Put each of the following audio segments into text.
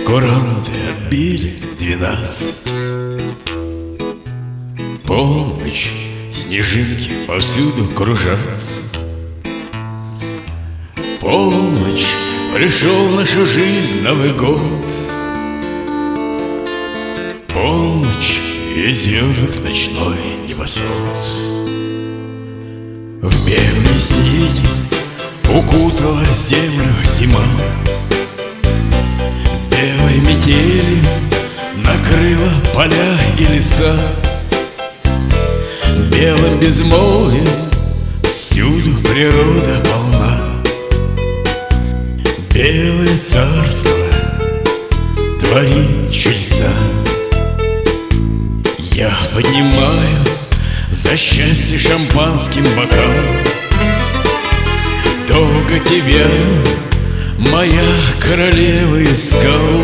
куранты отбили 12. Полночь, снежинки повсюду кружатся. Полночь, пришел в нашу жизнь Новый год. Полночь, и звезд ночной небосвод. В белые снеги укутала землю зима. Белой метелью накрыла поля и леса. Белым безмолвием всюду природа полна. Белое царство творит чудеса. Я поднимаю за счастье шампанским бокал. Долго тебя, моя королева, искал.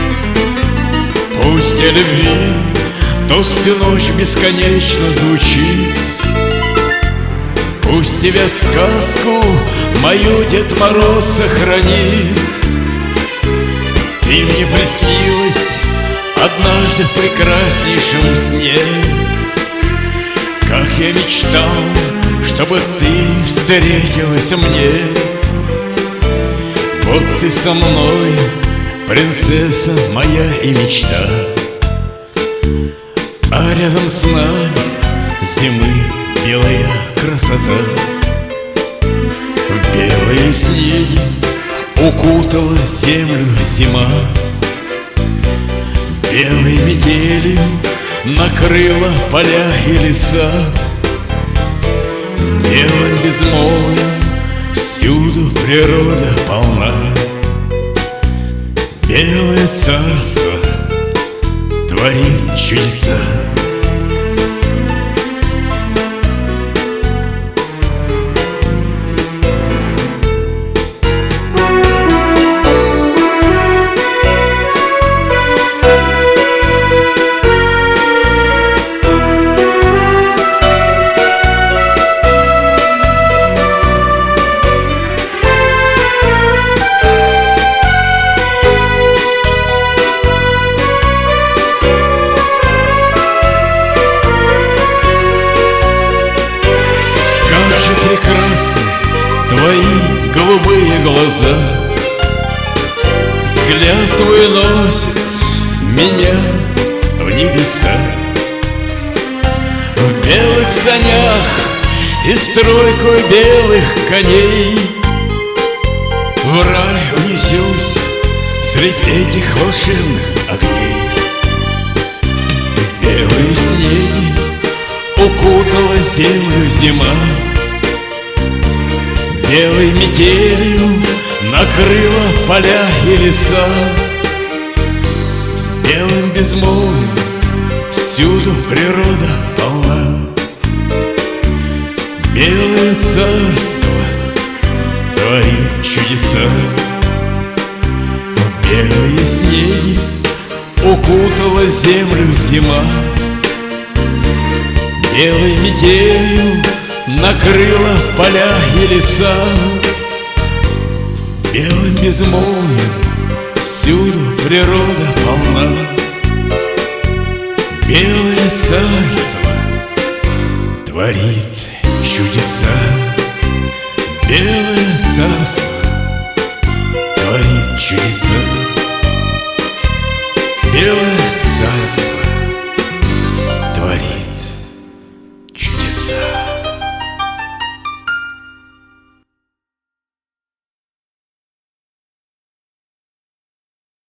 Пусть о любви то всю ночь бесконечно звучит. Пусть тебя сказку мою Дед Мороз сохранит. Ты мне приснилась однажды в прекраснейшем сне. Как я мечтал, чтобы ты встретилась мне. Вот ты со мной, принцесса моя и мечта. А рядом с нами зимы белая красота. В белые снеги укутала землю зима. Белой метелью накрыла поля и леса. Белым безмолвием всюду природа полна. Белое царство творит чудеса. Прекрасны твои голубые глаза. Взгляд твой носит меня в небеса. В белых санях и стройкой белых коней в рай унесемся средь этих волшебных огней. Белые снеги укутала землю зима. Белой метелью накрыла поля и леса. Белым безмолвием всюду природа полна. Белое царство творит чудеса. Белые снеги укутала землю зима. Белой метелью накрыла поля и леса. Белым безмолвием всюду природа полна. Белое царство творит чудеса. Белое царство творит чудеса. Белое